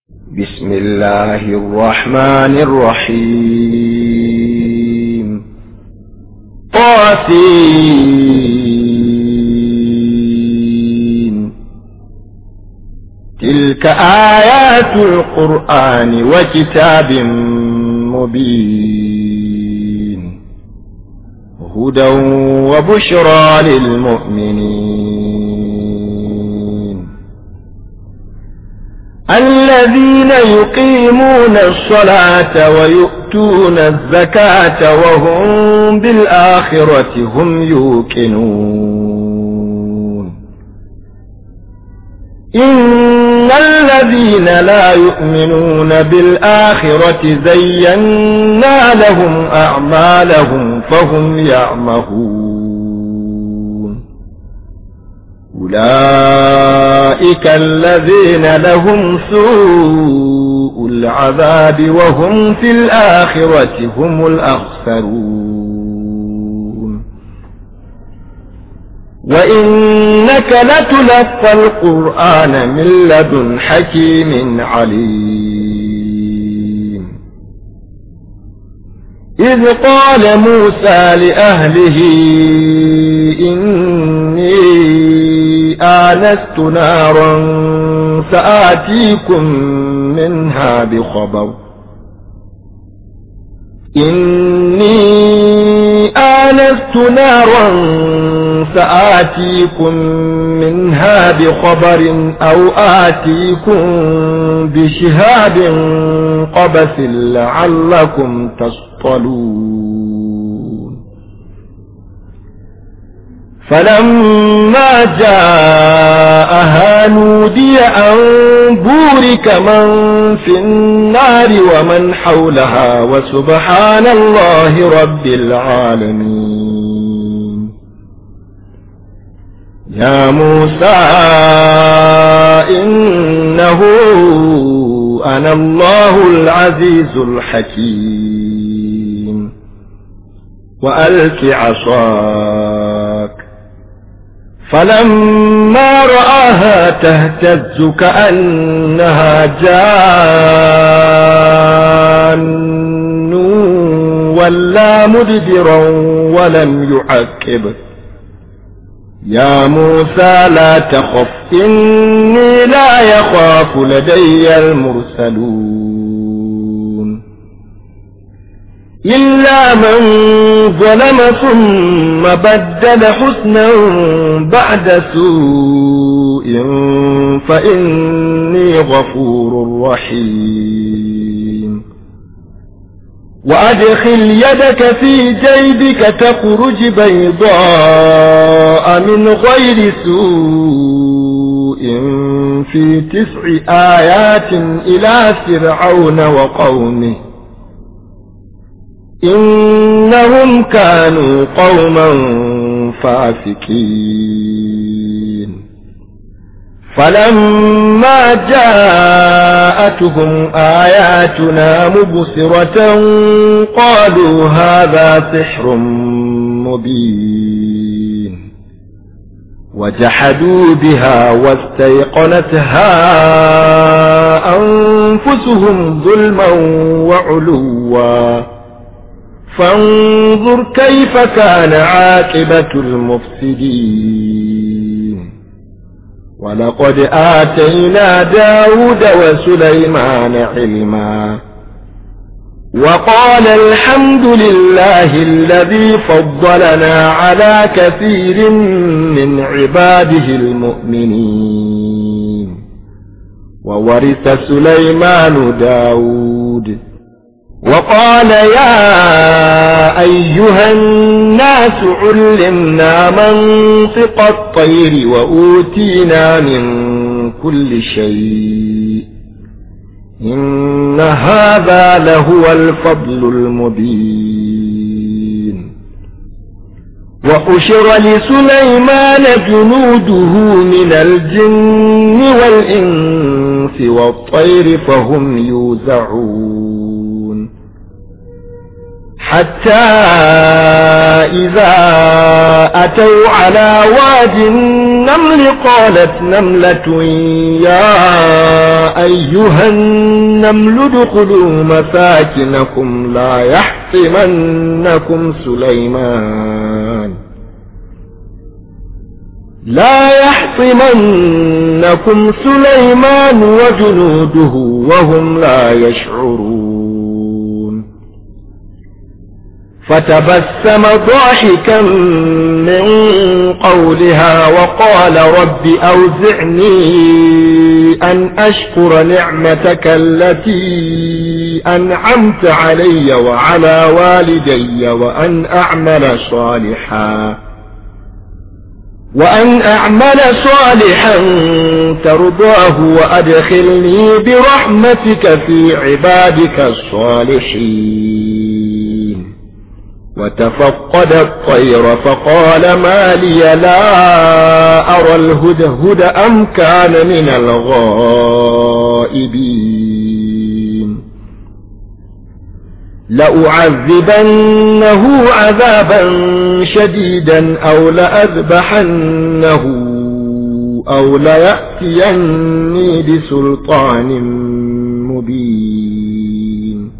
بسم الله الرحمن الرحيم. طاسين. تلك آيات القرآن وكتاب مبين هدى وبشرى للمؤمنين الذين يقيمون الصلاة ويؤتون الزكاة وهم بالآخرة هم يوقنون إن الذين لا يؤمنون بالآخرة زينا لهم أعمالهم فهم يعمهون أولئك الذين لهم سوء العذاب وهم في الآخرة هم الأخسرون وإنك لتلقى القرآن من لدن حكيم عليم إذ قال موسى لأهله إني آنست نارا سآتيكم منها بخبر سآتيكم منها بخبر أو آتيكم بشهاب قبس لعلكم تصطلون فلما جاءها نودي أن بورك من في النار ومن حولها وسبحان الله رب العالمين يا موسى إنه أنا الله العزيز الحكيم وألق عصاك فلما رآها تهتز كأنها جان ولا مدبرا ولم يعقب يا موسى لا تخف إني لا يخاف لدي المرسلون إلا من ظلم ثم بدل حسنا بعد سوء فإني غفور رحيم وأدخل يدك في جيبك تخرج بيضاء من غير سوء في 9 آيات إلى فرعون وقومه إنهم كانوا قوما فاسقين فلما جاءتهم آياتنا مبصرة قالوا هذا سحر مبين وجحدوا بها واستيقنتها أنفسهم ظلما وعلوا فانظر كيف كان عاقبة المفسدين ولقد آتينا داود وسليمان علما وقال الحمد لله الذي فضلنا على كثير من عباده المؤمنين وورث سليمان داود وقال يا أيها الناس علمنا منطق الطير وأوتينا من كل شيء إن هذا لهو الفضل المبين وحشر لسليمان جنوده من الجن والإنس والطير فهم يوزعون حتى إذا أتوا على واد النمل قالت نملة يا أيها النمل ادخلوا مساكنكم لا يحطمنكم سليمان وجنوده وهم لا يشعرون. فتبسم ضاحكا من قولها وقال رب أوزعني أن أشكر نعمتك التي أنعمت علي وعلى والدي وأن أعمل صالحا ترضاه وأدخلني برحمتك في عبادك الصالحين. وتفقد الطير فقال ما لي لا أرى الهدهد أم كان من الغائبين. لأعذبنه عذابا شديدا أو لأذبحنه أو ليأتيني بسلطان مبين.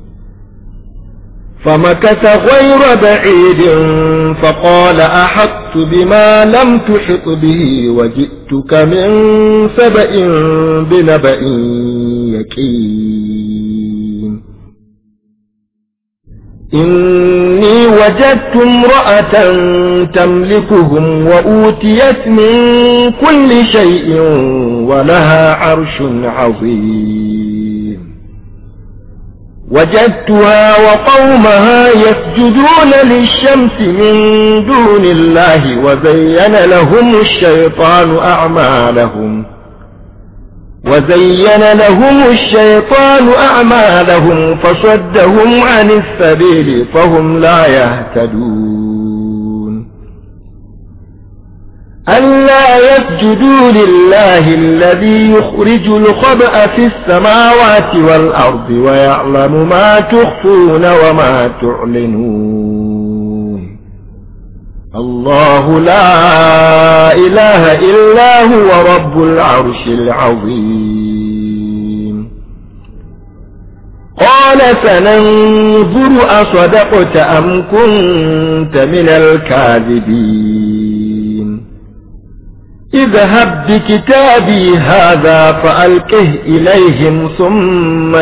فمكث غير بعيد فقال أحطت بما لم تحط به وجئتك من سبأ بنبأ يقين. إني وجدت امرأة تملكهم وأوتيت من كل شيء ولها عرش عظيم. وجدتها وقومها يسجدون للشمس من دون الله وزين لهم الشيطان أعمالهم فصدهم عن السبيل فهم لا يهتدون. ألا يسجدوا لله الذي يخرج الخبأ في السماوات والأرض ويعلم ما تخفون وما تعلنون. الله لا إله إلا هو رب العرش العظيم. قال سننظر أصدقت أم كنت من الكاذبين. اذهب بكتابي هذا فألقه إليهم ثم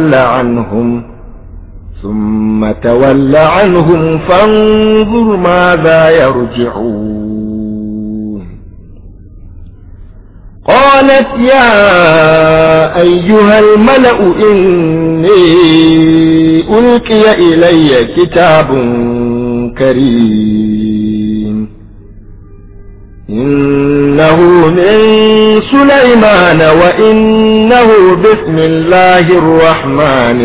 تول عنهم فانظر ماذا يرجعون. قالت يا أيها الملأ إني ألقي إلي كتاب كريم إنه من سليمان وإنه بسم الله الرحمن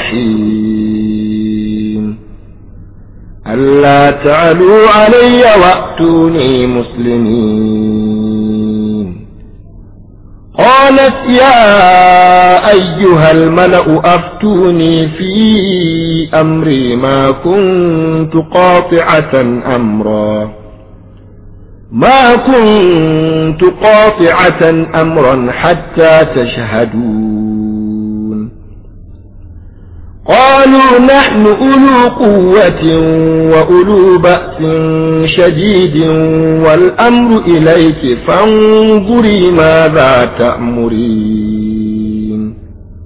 الرحيم. ألا تعلوا علي وأتوني مسلمين. قالت يا أيها الملأ أفتوني في أمري ما كنت قاطعة أمرا حتى تشهدون. قالوا نحن أولو قوة وأولو بأس شديد والأمر إليك فانظري ماذا تأمرين.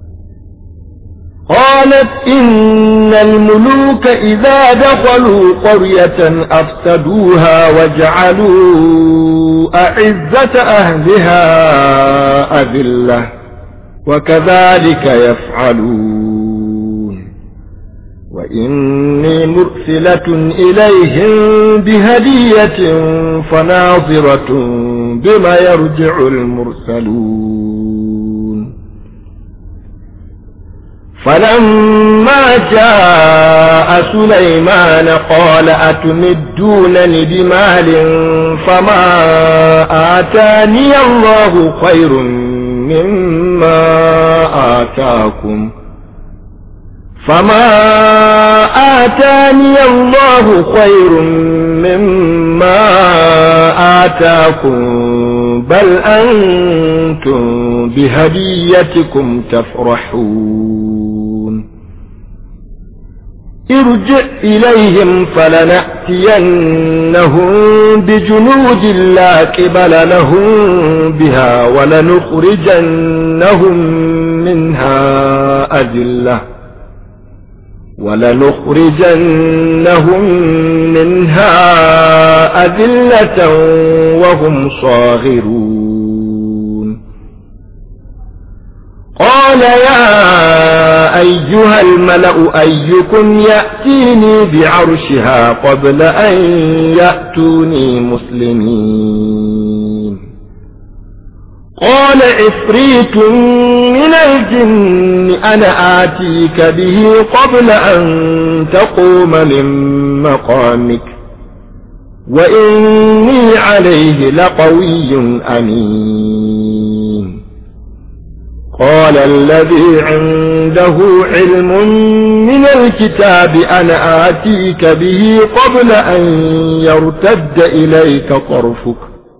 قالت إن الملوك إذا دخلوا قرية أفسدوها وجعلوا أعزة أهلها أذلة وكذلك يفعلون. وإني مرسلة إليهم بهدية فناظرة بما يرجع المرسلون. فلما جاء سليمان قال أتمدونني بمال فما آتاني الله خير مما آتاني الله خير مما آتاكم بل أنتم بهديتكم تفرحون ارجع إليهم فلنأتينهم بجنود لا قبل لهم بها ولنخرجنهم منها أذلة وهم صاغرون قال يا أيها الملأ أيكم يأتيني بعرشها قبل أن يأتوني مسلمين قال عفريت من الجن أنا آتيك به قبل أن تقوم من مقامك وإني عليه لقوي أمين قال الذي عنده علم من الكتاب أنا آتيك به قبل أن يرتد إليك طرفك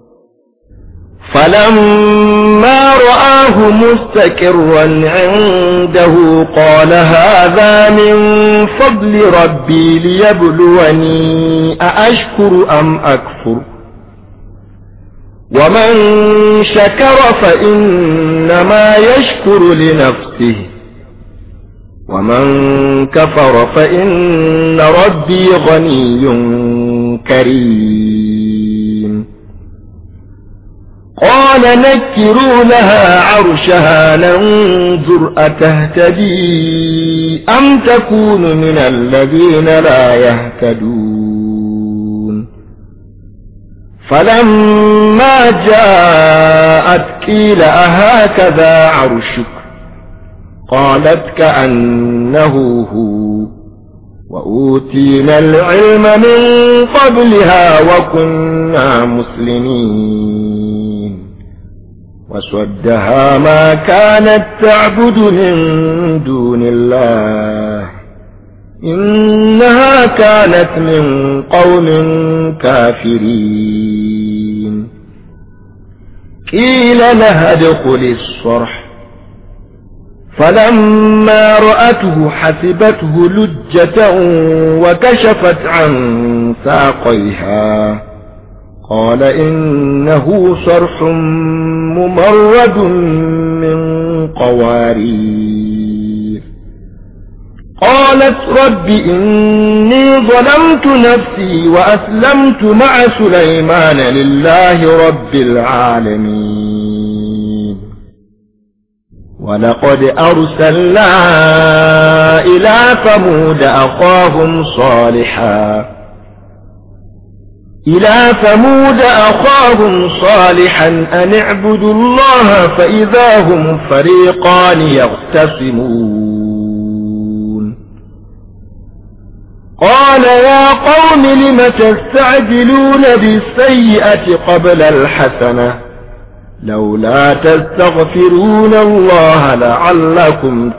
فلما رآه مستقرا عنده قال هذا من فضل ربي ليبلوني أأشكر أم أكفر ومن شكر فإنما يشكر لنفسه ومن كفر فإن ربي غني كريم قال نكروا لها عرشها ننظر أتهتدي أم تكون من الذين لا يهتدون فلما جاءت قيل أهكذا عرشك قالت كأنه هو وأوتينا العلم من قبلها وكنا مسلمين وصدها ما كانت تعبد من دون الله إنها كانت من قوم كافرين قيل لها ادخل الصرح فلما رأته حسبته لجة وكشفت عن ساقيها قال إنه صرح ممرد من قوارير قالت رب إني ظلمت نفسي وأسلمت مع سليمان لله رب العالمين ولقد أرسلنا إلى ثمود أخاهم صالحا أن اعبدوا الله فإذا هم فريقان يختصمون قال يا قوم لم تستعجلون بالسيئة قبل الحسنة لولا تستغفرون الله لعلكم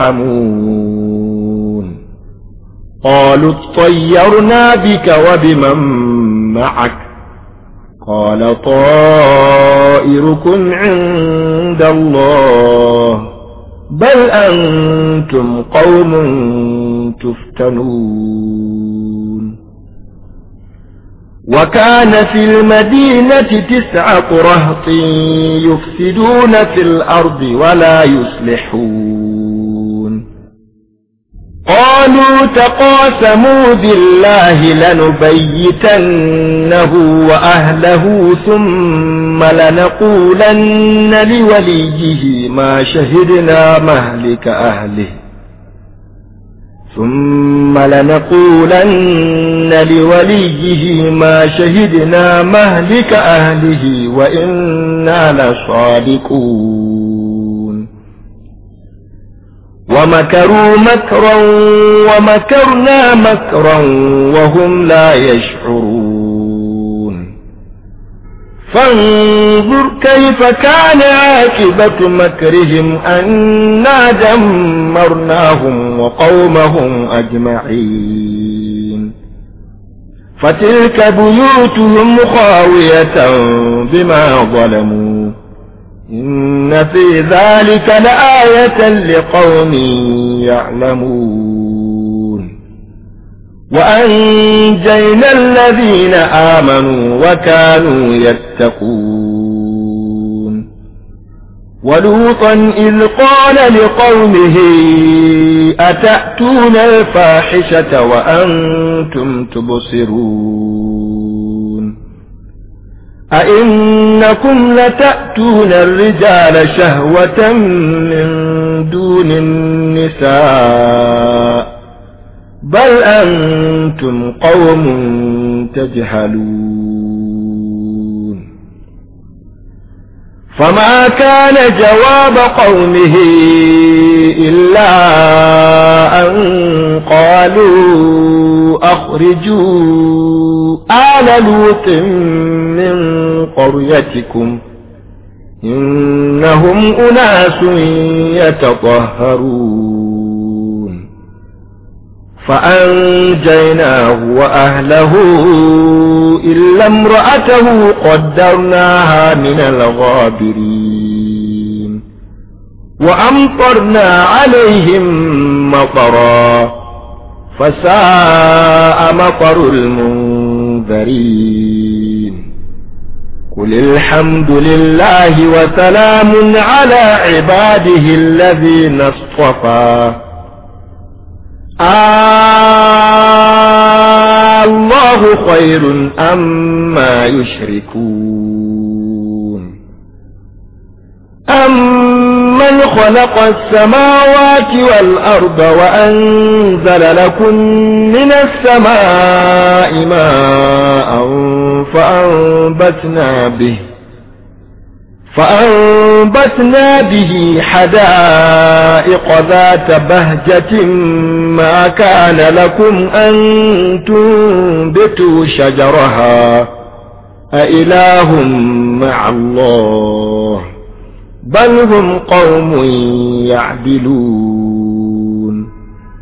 ترحمون قالوا اطيرنا بك وبمن معك قال طائركم عند الله بل أنتم قوم تفتنون وكان في المدينة 9 رهط يفسدون في الأرض ولا يصلحون قالوا تقاسموا بالله لنبيتنه وأهله ثم لنقولن لوليه ما شهدنا مهلك أهله وإنا لصادقون ومكروا مكرا ومكرنا مكرا مكرا وهم لا يشعرون ومكروا مكرا ومكرنا مكرا وهم لا يشعرون ومكروا مكرا ومكرنا مكرا وهم لا يشعرون ومكروا مكرا ومكرنا مكرا وهم لا يشعرون ومكروا مكرا ومكرنا مكرا وهم لا يشعرون فانظر كيف كان عاقبة مكرهم أنا دمرناهم وقومهم أجمعين فتلك بيوتهم خاوية بما ظلموا إن في ذلك لآية لقوم يعلمون وأنجينا الذين آمنوا وكانوا يتقون ولوطا إذ قال لقومه أتأتون الفاحشة وأنتم تبصرون أئنكم لتأتون الرجال شهوة من دون النساء بل أنتم قوم تجهلون فما كان جواب قومه إلا أن قالوا أخرجوا آل لوط من قريتكم إنهم أناس يتطهرون فأنجيناه وأهله إلا امرأته قدرناها من الغابرين وأمطرنا عليهم مطرا فساء مطر المنذرين قل الحمد لله وسلام على عباده الذين اصطفى الله خير أما يشركون أمن خلق السماوات والأرض وأنزل لكم من السماء ماء فأنبتنا به حدائق ذات بهجة ما كان لكم أن تنبتوا شجرها أإله مع الله بل هم قوم يعدلون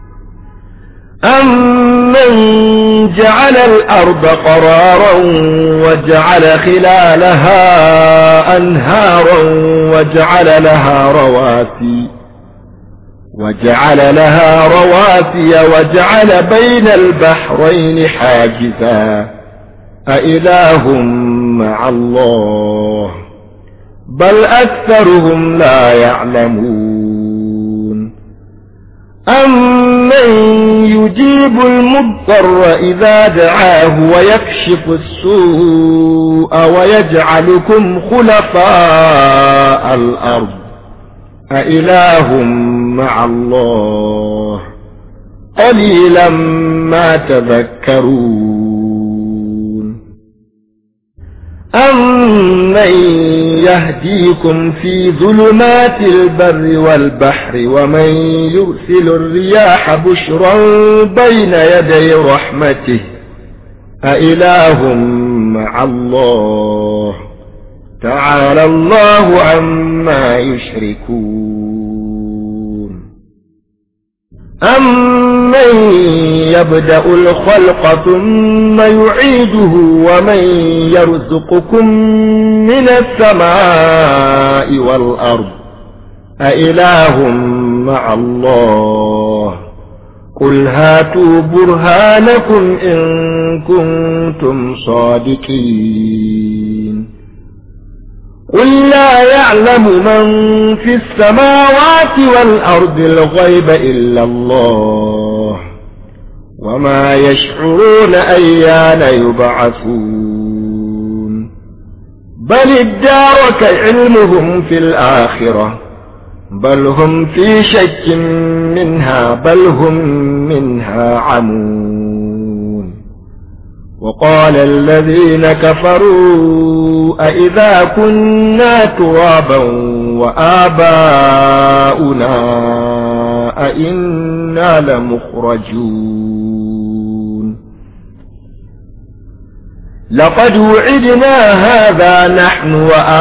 أمن جعل الأرض قرارا وجعل خلالها أنهارا وجعل لها رواسي وجعل بين البحرين حاجزا أإله مع الله بل أكثرهم لا يعلمون أمن يجيب المضطر إذا دعاه ويكشف السوء ويجعلكم خلفاء الأرض أإله مع الله قليلا ما تذكرون أمن يهديكم في ظلمات البر والبحر ومن يرسل الرياح بشرا بين يدي رحمته أإله مع الله تعالى الله عما يشركون أمن يبدأ الخلق ثم يعيده ومن يرزقكم من السماء والأرض أإله مع الله قل هاتوا برهانكم إن كنتم صادقين قل لا يعلم من في السماوات والأرض الغيب إلا الله وما يشعرون أيان يبعثون بل ادارك علمهم في الآخرة بل هم في شك منها بل هم منها عمون وقال الذين كفروا أئذا كنا ترابا وآباؤنا أئنا لمخرجون لقد وعدنا هذا نحن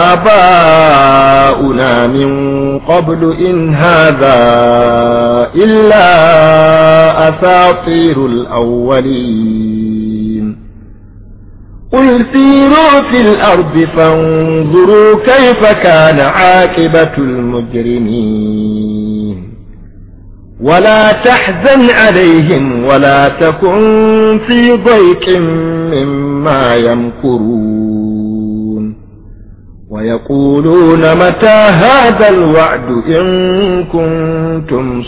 وآباؤنا من قبل إن هذا إلا أساطير الأولين قل سيروا في الأرض فانظروا كيف كان عاقبة المجرمين ولا تحزن عليهم ولا تكن في ضيق مما يمكرون ويقولون متى هذا الوعد إن كنتم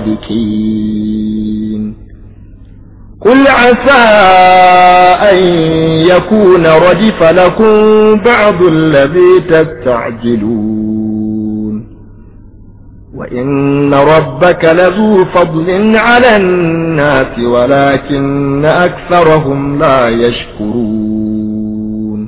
صادقين قل عسى أن يكون ردف لكم بعض الذي تستعجلون وإن ربك لذو فضل على الناس ولكن أكثرهم لا يشكرون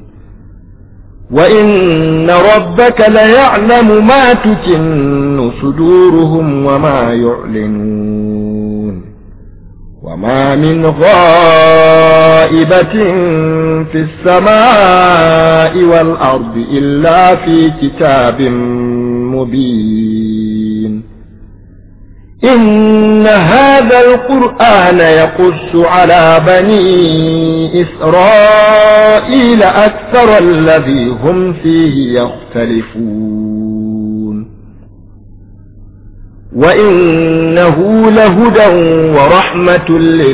وإن ربك ليعلم ما تكن صدورهم وما يعلنون وما من غائبة في السماء والأرض إلا في كتاب مبين إن هذا القرآن يقص على بني إسرائيل أكثر الذي هم فيه يختلفون وإنه لهدى ورحمة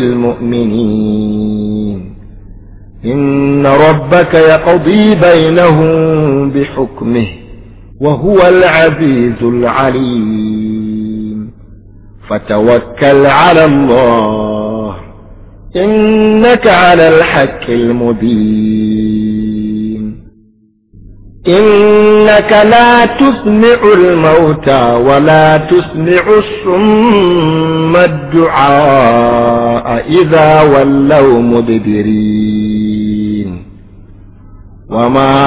للمؤمنين إن ربك يقضي بينهم بحكمه وهو العزيز العليم فتوكل على الله إنك على الحق المبين إنك لا تسمع الموتى ولا تسمع الصم الدعاء إذا ولوا مدبرين وما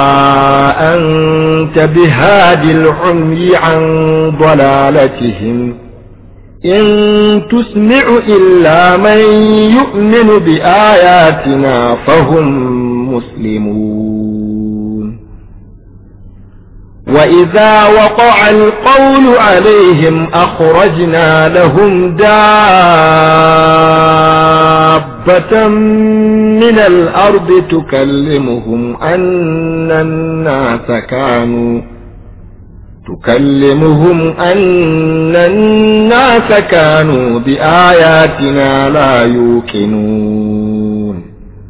أنت بهاد العمي عن ضلالتهم إن تسمع إلا من يؤمن بآياتنا فهم مسلمون وإذا وقع القول عليهم أخرجنا لهم دابة من الأرض تكلمهم أن الناس كانوا بآياتنا لا يوقنون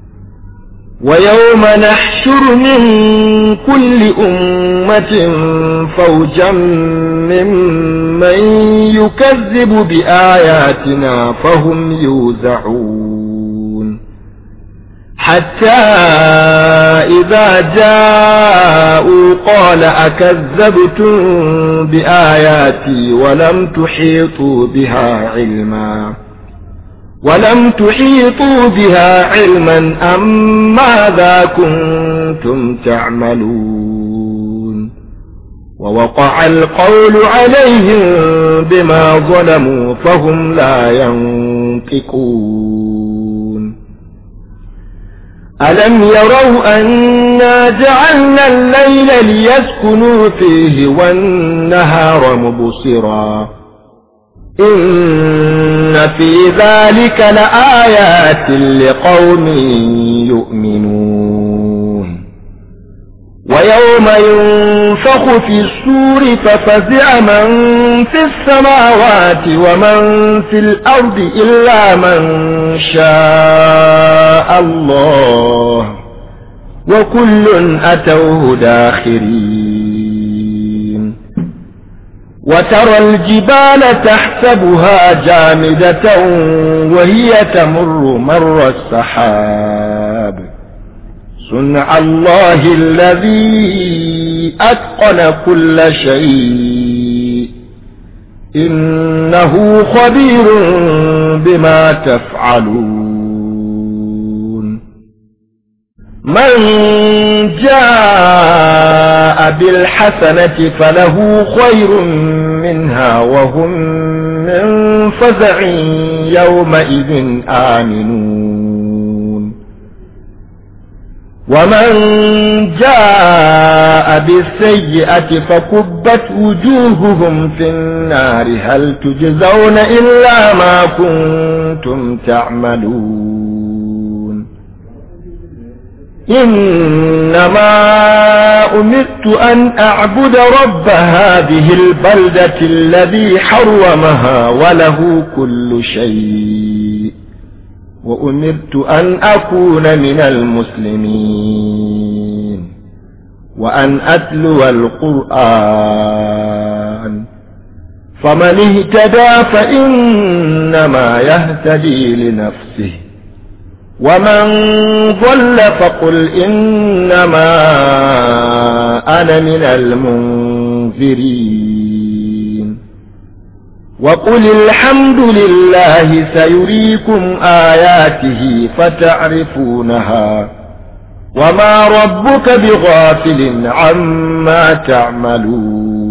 ويوم نحشر من كل أمة فوجا ممن يكذب بآياتنا فهم يوزعون حتى إذا جاءوا قال أكذبتم بآياتي ولم تحيطوا بها علما أم ماذا كنتم تعملون ووقع القول عليهم بما ظلموا فهم لا ينطقون ألم يروا أنا جعلنا الليل ليسكنوا فيه والنهار مبصرا إن في ذلك لآيات لقوم يؤمنون ويوم ينفخ في الصور ففزع من في السماوات ومن في الأرض إلا من شاء الله وكل أتوه داخرين وترى الجبال تحسبها جامدة وهي تمر مر السحاب صنع الله الذي أتقن كل شيء إنه خبير بما تفعلون من جاء بالحسنة فله خير منها وهم من فزع يومئذ آمنون ومن جاء بالسيئة فكبت وجوههم في النار هل تجزون إلا ما كنتم تعملون إنما أمرت أن أعبد رب هذه البلدة الذي حرمها وله كل شيء وأمرت أن أكون من المسلمين وأن أتلو القرآن فمن اهتدى فإنما يهتدي لنفسه ومن ضل فقل إنما أنا من المنذرين وقل الحمد لله سيريكم آياته فتعرفونها وما ربك بغافل عما تعملون